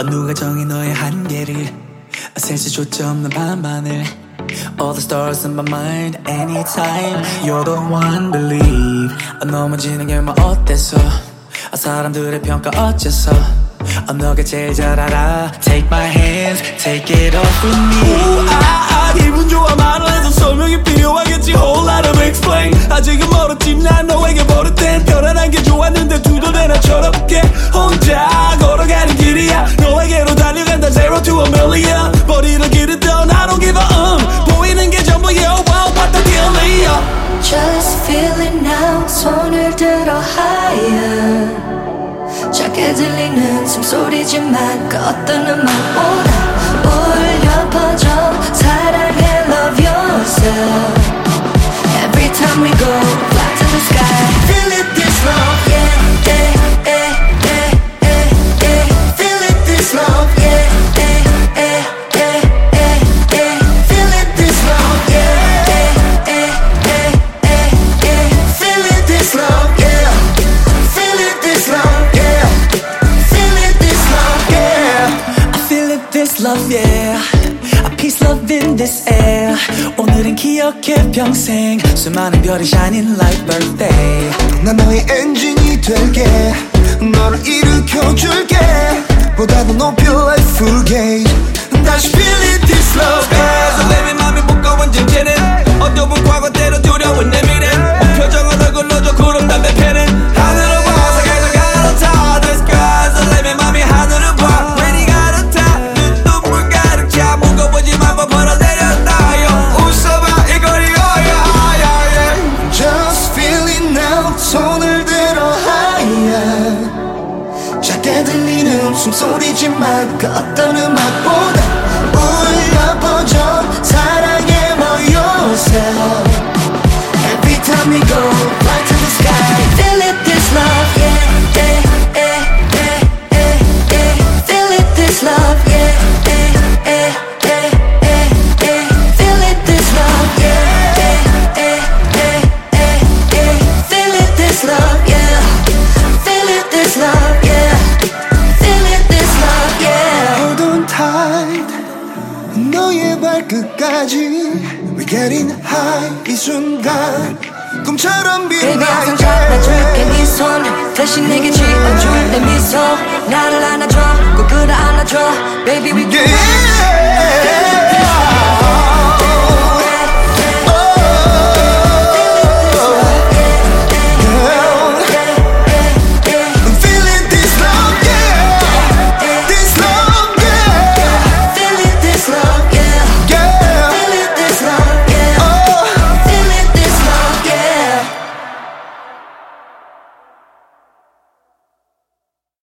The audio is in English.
누가 정해 너의 한계를 셀 수조차 없는 반반을 All the stars in my mind anytime You're the one believe 넘어지는 게 뭐 어때서 사람들의 평가 어째서 너가 제일 잘 알아 Take my hands, take it off with me 기분 좋아 말을 해서 설명이 필요하겠지 Whole lot of explain 아직은 멀었지만 너에게 버릇된 편안한 게 좋았는데 두덜대 나처럼게 혼자 걸어가는 길이야 너에게로 달려간다 zero to a million 머리를 기르던 I don't give a 보이는 게 전부야 wow what the deal yeah. Just feel it now 손을 들어 higher 작게 들리는 숨소리지만 그 어떤 음악보다 울려 퍼져 사랑해 love yourself Every time we go fly to the sky Feel it this love yeah yeah yeah yeah yeah yeah Feel it this love yeah yeah yeah yeah yeah yeah Feel it this love yeah yeah yeah yeah yeah yeah Feel it this love yeah Feel it this love yeah Feel it this love yeah I feel it this love yeah Peace love in this air 오늘은 기억해 평생 수많은 별이 shining like birthday 난 너의 엔진이 될게 너를 일으켜줄게 보다 더 높여 like full gauge 다시 feel it this love yeah. 설레는 맘이 무거운 짐째는 어두운 과거 때로 두려운 내 미래 표정은 얼굴로 줘 구름 담배 패는 하늘을 봐서 계속 가로타 The sky 설레는 맘이 하늘을 봐 괜히 가로타 눈물 가득 차 무거워지만 벌어 내렸다 웃어봐 이 거리 Just feel it now 손을 들어 higher 작게 들리는 숨소리지만 그 어떤 음악보다 울려 퍼져 사랑해 more yourself Every time we go fly to the sky Feel it this love yeah yeah yeah yeah yeah yeah Feel it this love yeah yeah yeah yeah yeah yeah Feel it this love yeah yeah yeah yeah yeah yeah Feel it this love yeah Feel it this love yeah Feel it this love yeah Hold on tight 너의 발끝까지 We're getting high 이 순간 꿈처럼 Baby 빛나 항상 잡아줄게 네 손 대신 내게 지어줄 내 미소 나를 안아줘 꼭 끌어안아줘 Baby we can yeah.